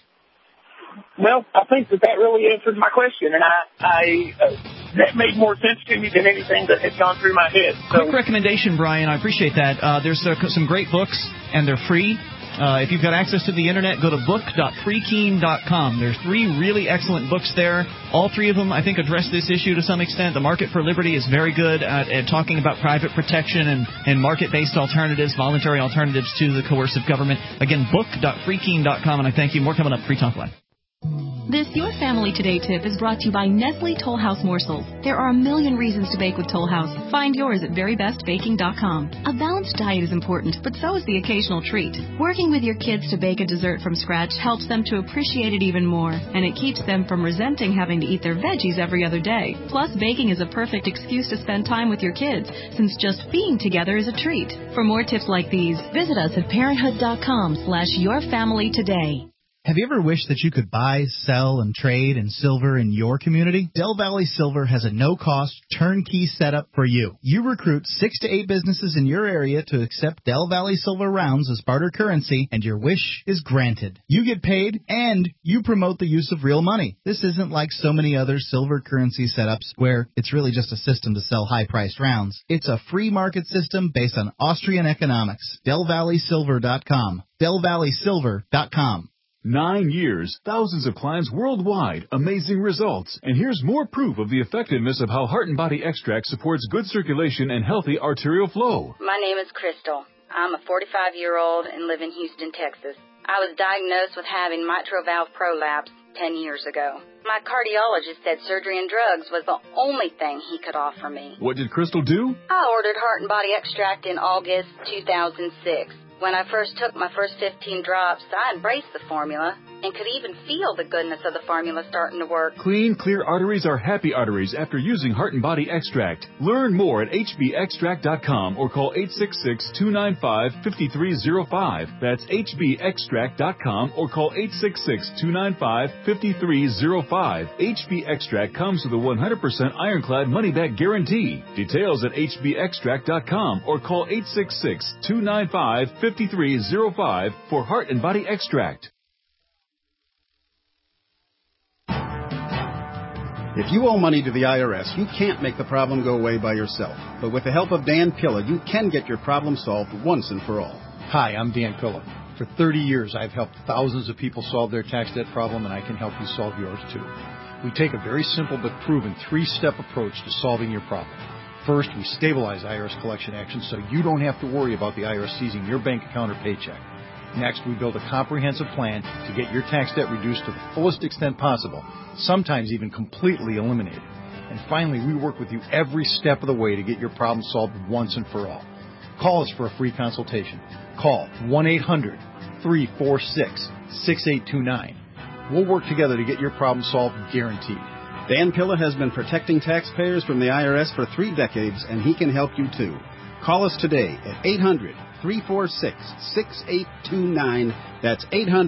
Well, I think that that really answered my question, and I, I uh, that made more sense to me than anything that had gone through my head. So. Quick recommendation, Brian. I appreciate that. Uh, there's uh, some great books, and they're free. Uh, if you've got access to the internet, go to book dot freekeen dot com. There's three really excellent books there. All three of them, I think, address this issue to some extent. The Market for Liberty is very good at, at talking about private protection and, and market-based alternatives, voluntary alternatives to the coercive government. Again, book dot freekeen dot com, and I thank you. More coming up, Free Talk Live. This Your Family Today tip is brought to you by Nestle Toll House Morsels. There are a million reasons to bake with Toll House. Find yours at very best baking dot com. A balanced diet is important, but so is the occasional treat. Working with your kids to bake a dessert from scratch helps them to appreciate it even more, and it keeps them from resenting having to eat their veggies every other day. Plus, baking is a perfect excuse to spend time with your kids, since just being together is a treat. For more tips like these, visit us at parenthood dot com slash your family today. Have you ever wished that you could buy, sell, and trade in silver in your community? Del Valley Silver has a no-cost, turnkey setup for you. You recruit six to eight businesses in your area to accept Del Valley Silver rounds as barter currency, and your wish is granted. You get paid, and you promote the use of real money. This isn't like so many other silver currency setups where it's really just a system to sell high-priced rounds. It's a free market system based on Austrian economics. Del Valley Silver dot com. Del Valley Silver dot com. Nine years, thousands of clients worldwide, amazing results. And here's more proof of the effectiveness of how Heart and Body Extract supports good circulation and healthy arterial flow. My name is Crystal. I'm a forty-five-year-old and live in Houston, Texas. I was diagnosed with having mitral valve prolapse ten years ago. My cardiologist said surgery and drugs was the only thing he could offer me. What did Crystal do? I ordered Heart and Body Extract in August two thousand six. When I first took my first fifteen drops, I embraced the formula and could even feel the goodness of the formula starting to work. Clean, clear arteries are happy arteries after using Heart and Body Extract. Learn more at h b extract dot com or call eight six six, two nine five, five three zero five. That's h b extract dot com or call eight six six, two nine five, five three zero five. H B Extract comes with a one hundred percent ironclad money-back guarantee. Details at h b extract dot com or call eight six six, two nine five, five three zero five for Heart and Body Extract. If you owe money to the I R S, you can't make the problem go away by yourself. But with the help of Dan Pilla, you can get your problem solved once and for all. Hi, I'm Dan Pilla. For thirty years, I've helped thousands of people solve their tax debt problem, and I can help you solve yours too. We take a very simple but proven three-step approach to solving your problem. First, we stabilize I R S collection actions so you don't have to worry about the I R S seizing your bank account or paycheck. Next, we build a comprehensive plan to get your tax debt reduced to the fullest extent possible, sometimes even completely eliminated. And finally, we work with you every step of the way to get your problem solved once and for all. Call us for a free consultation. Call one eight hundred, three four six, six eight two nine. We'll work together to get your problem solved, guaranteed. Dan Pilla has been protecting taxpayers from the I R S for three decades, and he can help you too. Call us today at eight hundred, three four six, six eight two nine. That's eight hundred,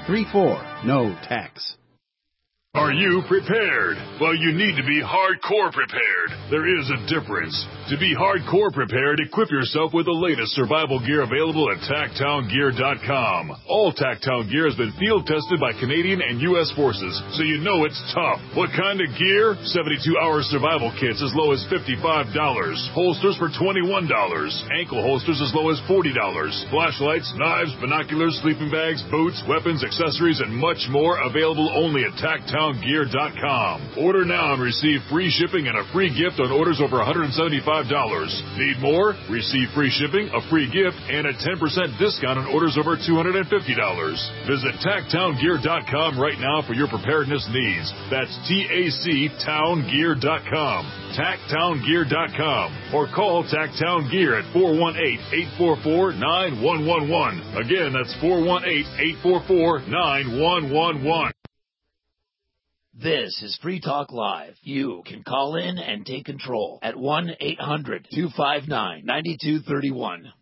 three four, N O tax. Are you prepared? Well, you need to be hardcore prepared. There is a difference. To be hardcore prepared, equip yourself with the latest survival gear available at Tacktown Gear dot com. All Tacktown gear has been field tested by Canadian and U S forces, so you know it's tough. What kind of gear? seventy-two hour survival kits as low as fifty-five dollars. Holsters for twenty-one dollars. Ankle holsters as low as forty dollars. Flashlights, knives, binoculars, sleeping bags, boots, weapons, accessories, and much more available only at Tacktown Gear dot com. Order now and receive free shipping and a free gift on orders over one hundred seventy-five dollars. Need more? Receive free shipping, a free gift, and a ten percent discount on orders over two hundred fifty dollars. Visit Tacktown Gear dot com right now for your preparedness needs. That's T A C Town Gear dot com. Tacktown Gear dot com. Or call Tacktown Gear at four one eight, eight four four, nine one one one. Again, that's four one eight, eight four four, nine one one one. This is Free Talk Live. You can call in and take control at one eight hundred, two five nine, nine two three one.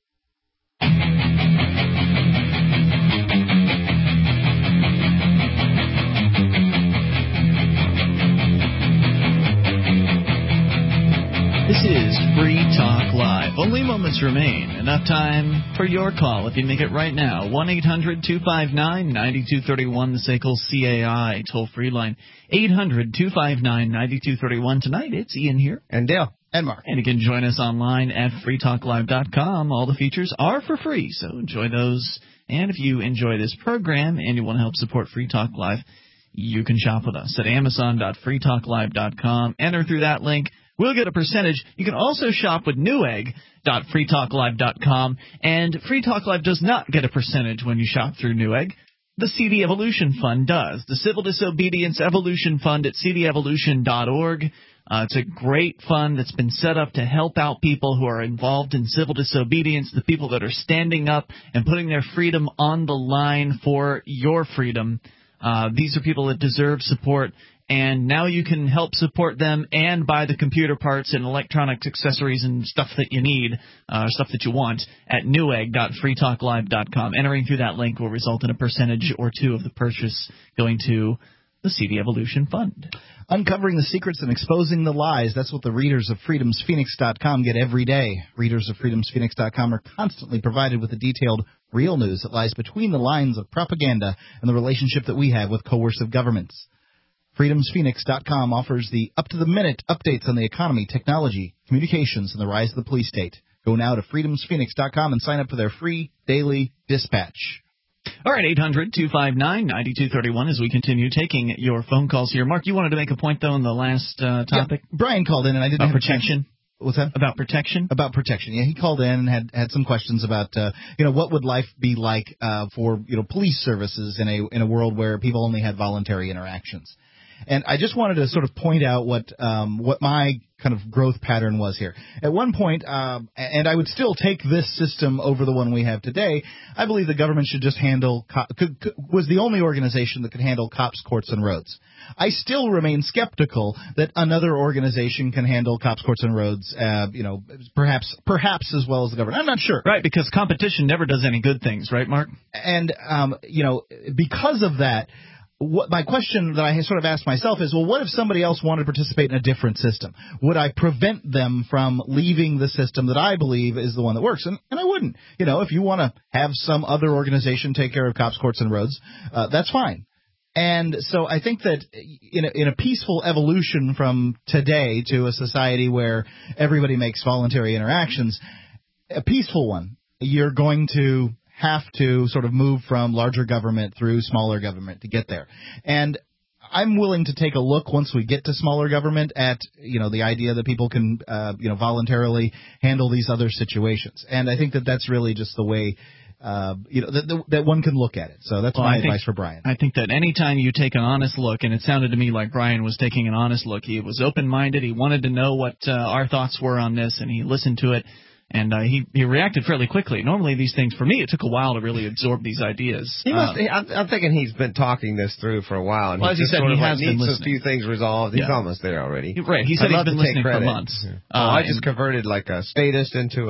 This is Free Talk Live. Only moments remain. Enough time for your call if you make it right now. one eight hundred, two five nine, nine two three one, the S A C L C A I toll-free line. eight hundred, two five nine, nine two three one. Tonight, it's Ian here. And Dale. And Mark. And you can join us online at free talk live dot com. All the features are for free, so enjoy those. And if you enjoy this program and you want to help support Free Talk Live, you can shop with us at amazon dot free talk live dot com. Enter through that link. We'll get a percentage. You can also shop with newegg dot free talk live dot com, and Free Talk Live does not get a percentage when you shop through Newegg. The C D Evolution Fund does. The Civil Disobedience Evolution Fund at c d evolution dot org. Uh, it's a great fund that's been set up to help out people who are involved in civil disobedience, the people that are standing up and putting their freedom on the line for your freedom. Uh, these are people that deserve support. And now you can help support them and buy the computer parts and electronic accessories and stuff that you need, uh, stuff that you want, at newegg dot free talk live dot com. Entering through that link will result in a percentage or two of the purchase going to the C D Evolution Fund. Uncovering the secrets and exposing the lies. That's what the readers of freedoms phoenix dot com get every day. Readers of freedoms phoenix dot com are constantly provided with the detailed, real news that lies between the lines of propaganda and the relationship that we have with coercive governments. freedoms phoenix dot com offers the up-to-the-minute updates on the economy, technology, communications, and the rise of the police state. Go now to freedoms phoenix dot com and sign up for their free daily dispatch. All right, eight hundred, two five nine, nine two three one as we continue taking your phone calls here. Mark, you wanted to make a point, though, in the last uh, topic? Yeah, Brian called in, and I didn't About have protection. A chance. What's that? About protection? About protection. Yeah, he called in and had, had some questions about, uh, you know, what would life be like uh, for, you know, police services in a in a world where people only had voluntary interactions. And I just wanted to sort of point out what um, what my kind of growth pattern was here. At one point, um, and I would still take this system over the one we have today, I believe the government should just handle co- could, could, was the only organization that could handle cops, courts, and roads. I still remain skeptical that another organization can handle cops, courts, and roads, uh, you know, perhaps perhaps as well as the government. I'm not sure. Right, because competition never does any good things, right, Mark? And, um, you know, because of that, what my question that I sort of asked myself is, well, what if somebody else wanted to participate in a different system? Would I prevent them from leaving the system that I believe is the one that works? And, and I wouldn't. You know, if you want to have some other organization take care of cops, courts, and roads, uh, that's fine. And so I think that in a, in a peaceful evolution from today to a society where everybody makes voluntary interactions, a peaceful one, you're going to have to sort of move from larger government through smaller government to get there. And I'm willing to take a look once we get to smaller government at, you know, the idea that people can, uh, you know, voluntarily handle these other situations. And I think that that's really just the way, uh, you know, that, that one can look at it. So that's well, my I think, advice for Brian. I think that any time you take an honest look, and it sounded to me like Brian was taking an honest look, he was open-minded, he wanted to know what uh, our thoughts were on this, and he listened to it. And uh, he he reacted fairly quickly. Normally, these things, for me, it took a while to really absorb these ideas. He must. Uh, I'm, I'm thinking he's been talking this through for a while. And well, as he said, he has like been needs listening. a few things resolved. He's yeah. almost there already. Right. He said I'd he's been listening for months. Yeah. Uh, oh, I just converted like a statist into a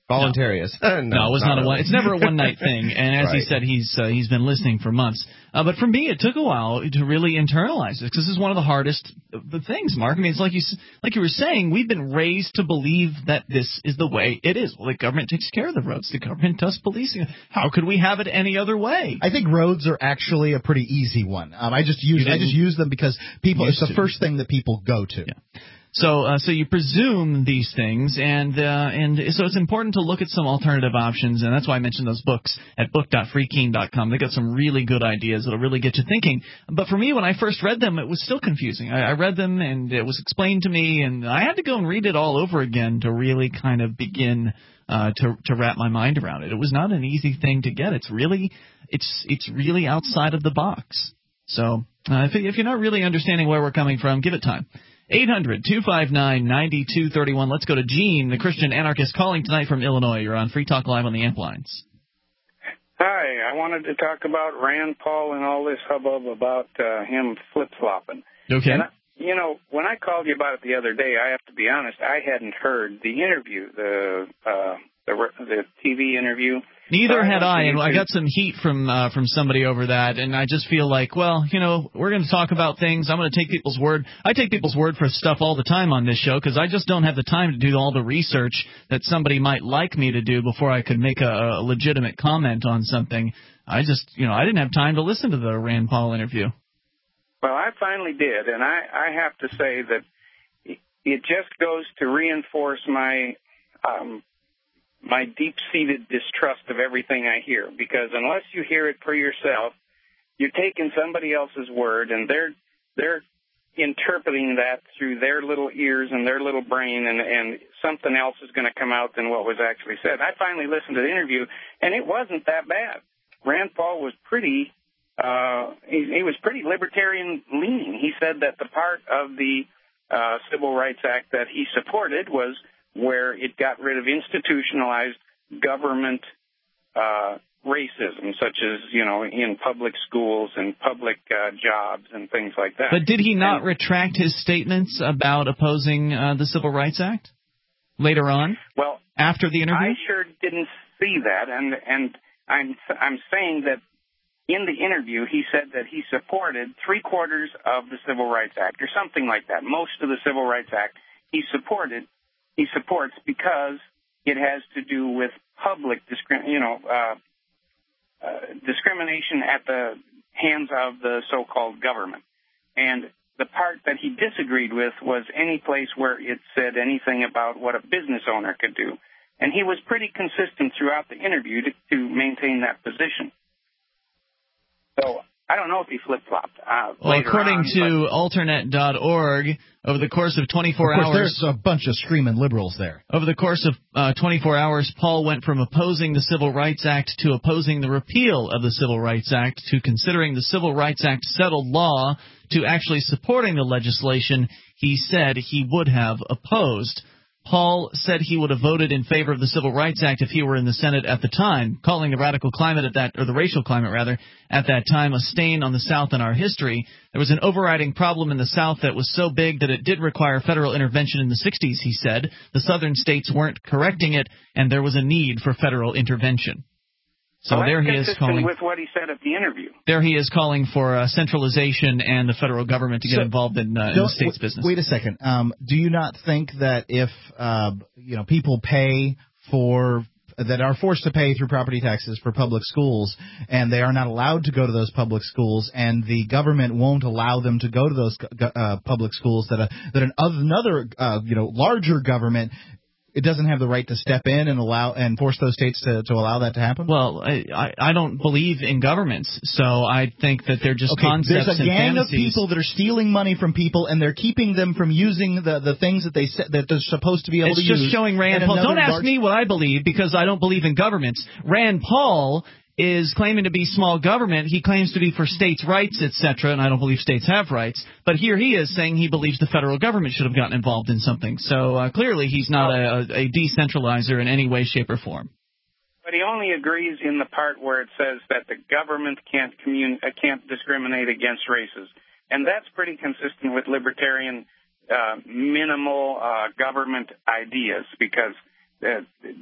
Voluntary is. no, no, it was not, not a one. It's never a one night thing. And as right. he said, he's uh, he's been listening for months. Uh, but for me, it took a while to really internalize this because this is one of the hardest of the things, Mark. I mean, it's like you like you were saying, we've been raised to believe that this is the way it is. Well, the government takes care of the roads. The government does policing. How could we have it any other way? I think roads are actually a pretty easy one. Um, I just use I just use them because people. It's the to. first thing that people go to. Yeah. So, uh, so you presume these things, and uh, and so it's important to look at some alternative options, and that's why I mentioned those books at book dot free keene dot com. They got some really good ideas that'll really get you thinking. But for me, when I first read them, it was still confusing. I, I read them, and it was explained to me, and I had to go and read it all over again to really kind of begin uh, to to wrap my mind around it. It was not an easy thing to get. It's really, it's it's really outside of the box. So, uh, if if you're not really understanding where we're coming from, give it time. eight hundred two five nine nine two three one. Let's go to Gene, the Christian anarchist, calling tonight from Illinois. You're on Free Talk Live on the Amp Lines. Hi, I wanted to talk about Rand Paul and all this hubbub about uh, him flip-flopping. Okay. And I, you know, when I called you about it the other day, I have to be honest, I hadn't heard the interview, the uh, the, the T V interview. Neither had I, and I got some heat from uh, from somebody over that, and I just feel like, well, you know, we're going to talk about things. I'm going to take people's word. I take people's word for stuff all the time on this show because I just don't have the time to do all the research that somebody might like me to do before I could make a, a legitimate comment on something. I just, you know, I didn't have time to listen to the Rand Paul interview. Well, I finally did, and I, I have to say that it just goes to reinforce my um, my deep-seated distrust of everything I hear, because unless you hear it for yourself, you're taking somebody else's word, and they're they're interpreting that through their little ears and their little brain, and, and something else is going to come out than what was actually said. I finally listened to the interview, and it wasn't that bad. Rand Paul was pretty uh, he, he was pretty libertarian-leaning. He said that the part of the uh, Civil Rights Act that he supported was where it got rid of institutionalized government uh, racism, such as, you know, in public schools and public uh, jobs and things like that. But did he not and, retract his statements about opposing uh, the Civil Rights Act later on? Well, after the interview? I sure didn't see that, and and I'm I'm saying that in the interview he said that he supported three quarters of the Civil Rights Act or something like that. Most of the Civil Rights Act he supported. He supports because it has to do with public, discrim- you know, uh, uh, discrimination at the hands of the so-called government. And the part that he disagreed with was any place where it said anything about what a business owner could do. And he was pretty consistent throughout the interview to, to maintain that position. So I don't know if he flip-flopped. Uh, well, according on, to alternate dot org, over the course of twenty-four of course, hours... there's a bunch of screaming liberals there. Over the course of uh, twenty-four hours, Paul went from opposing the Civil Rights Act to opposing the repeal of the Civil Rights Act to considering the Civil Rights Act settled law to actually supporting the legislation he said he would have opposed. Paul said he would have voted in favor of the Civil Rights Act if he were in the Senate at the time, calling the radical climate at that, or the racial climate rather, at that time a stain on the South and our history. There was an overriding problem in the South that was so big that it did require federal intervention in the sixties, he said. The southern states weren't correcting it, and there was a need for federal intervention. So well, there he is calling with what he said at the interview. There he is calling for uh, centralization and the federal government to get so, involved in, uh, in the state's w- business. Wait a second. Um, do you not think that if uh, you know people pay for that are forced to pay through property taxes for public schools, and they are not allowed to go to those public schools, and the government won't allow them to go to those uh, public schools, that a, that an, another uh, you know larger government, it doesn't have the right to step in and allow and force those states to, to allow that to happen? Well, I, I don't believe in governments, so I think that they're just okay, concepts there's a and gang fantasies. of people that are stealing money from people, and they're keeping them from using the, the things that they said that they're supposed to be able it's to use. It's just showing Rand Paul. Don't ask large... me what I believe, because I don't believe in governments. Rand Paul is claiming to be small government. He claims to be for states' rights, et cetera, and I don't believe states have rights. But here he is saying he believes the federal government should have gotten involved in something. So uh, clearly he's not a, a decentralizer in any way, shape, or form. But he only agrees in the part where it says that the government can't commun- uh, can't discriminate against races. And that's pretty consistent with libertarian uh, minimal uh, government ideas, because uh, the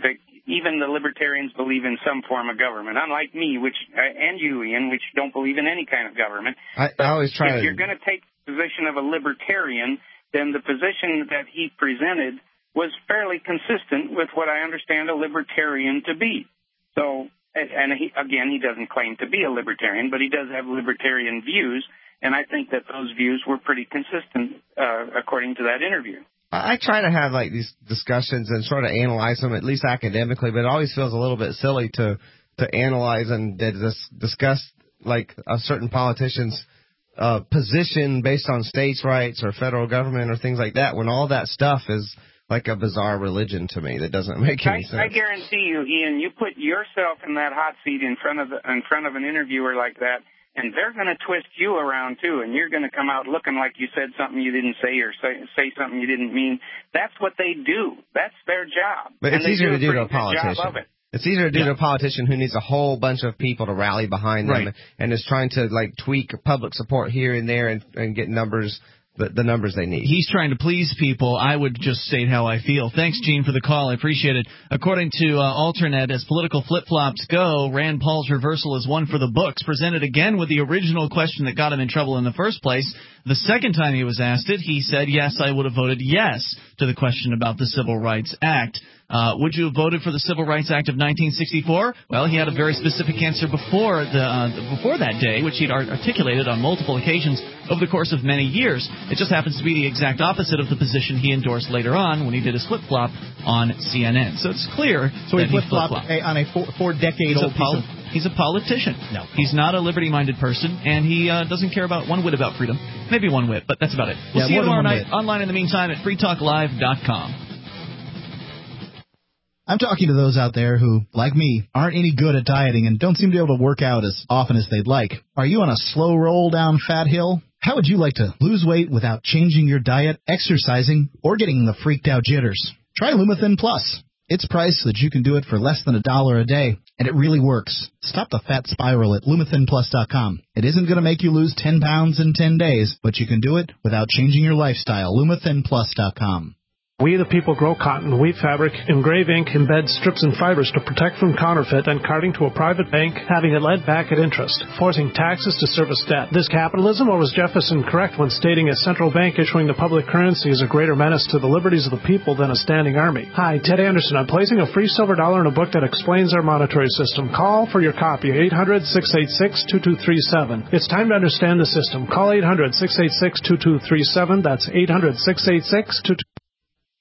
even the libertarians believe in some form of government, unlike me, which uh, and you, Ian, which don't believe in any kind of government. I, I always try if to... you're going to take the position of a libertarian, then the position that he presented was fairly consistent with what I understand a libertarian to be. So, and he, again, he doesn't claim to be a libertarian, but he does have libertarian views, and I think that those views were pretty consistent uh, according to that interview. I try to have like these discussions and sort of analyze them, at least academically, but it always feels a little bit silly to to analyze and dis- discuss like a certain politician's uh, position based on states' rights or federal government or things like that, when all that stuff is like a bizarre religion to me that doesn't make any I, sense. I guarantee you, Ian, you put yourself in that hot seat in front of the, in front of an interviewer like that, and they're going to twist you around too, and you're going to come out looking like you said something you didn't say or say, say something you didn't mean. That's what they do. That's their job. But it's and easier do to do to a pretty good job politician. of it. It's easier to do yeah. to a politician who needs a whole bunch of people to rally behind them right. and is trying to like tweak public support here and there and, and get numbers. The, the numbers they need. He's trying to please people. I would just state how I feel. Thanks, Gene, for the call. I appreciate it. According to uh, Alternet, as political flip-flops go, Rand Paul's reversal is one for the books, presented again with the original question that got him in trouble in the first place. The second time he was asked it, he said, yes, I would have voted yes to the question about the Civil Rights Act. Uh, would you have voted for the Civil Rights Act of nineteen sixty-four? Well, he had a very specific answer before the uh, before that day, which he'd articulated on multiple occasions over the course of many years. It just happens to be the exact opposite of the position he endorsed later on when he did his flip-flop on C N N. So it's clear so that he flip-flopped flip-flopped on a four, four-decade-old poli- piece of... He's a politician. No. He's not a liberty-minded person, and he uh, doesn't care about one whit about freedom. Maybe one whit, but that's about it. We'll yeah, see you tomorrow night whit. online in the meantime at free talk live dot com. I'm talking to those out there who, like me, aren't any good at dieting and don't seem to be able to work out as often as they'd like. Are you on a slow roll down fat hill? How would you like to lose weight without changing your diet, exercising, or getting the freaked out jitters? Try Lumithin Plus. It's priced so that you can do it for less than a dollar a day, and it really works. Stop the fat spiral at Lumithin Plus dot com. It isn't going to make you lose ten pounds in ten days, but you can do it without changing your lifestyle. Lumithin Plus dot com. We the people grow cotton, wheat fabric, engrave ink, embed strips and fibers to protect from counterfeit and carting to a private bank, having it lent back at interest, forcing taxes to service debt. This capitalism, or was Jefferson correct when stating a central bank issuing the public currency is a greater menace to the liberties of the people than a standing army? Hi, Ted Anderson. I'm placing a free silver dollar in a book that explains our monetary system. Call for your copy, eight hundred, six eight six, two two three seven. It's time to understand the system. Call eight hundred, six eight six, two two three seven. That's eight hundred, six eight six, two two three seven.